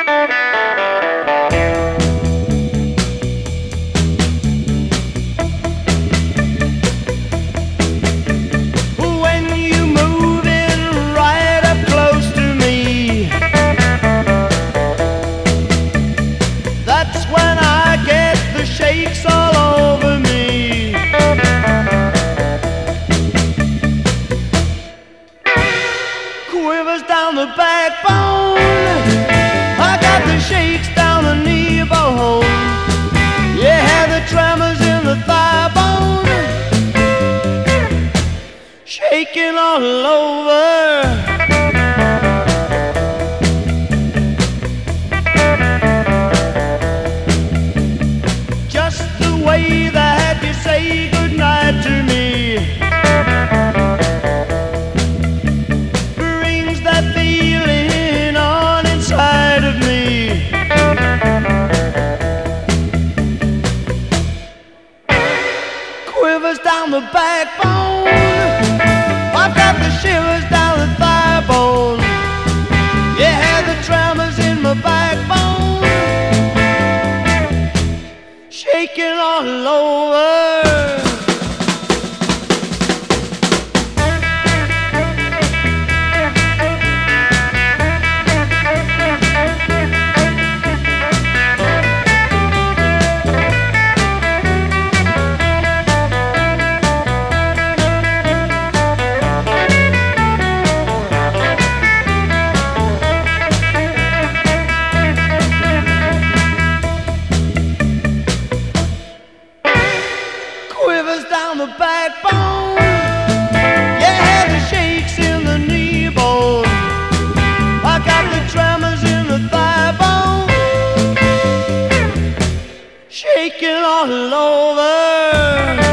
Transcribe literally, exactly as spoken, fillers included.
Quivers down the backbone, I got the shakes down the knee bone, yeah, the tremors in the thigh bone, shaking all over. Just the way that you say goodnight to me feeling on inside of me. Quivers down the backbone, I've got the shivers down the thigh bone, yeah, the tremors in my backbone, shaking all over. Quivers down the backbone, yeah, the shakes in the knee bone, I got the tremors in the thigh bone, shaking all over.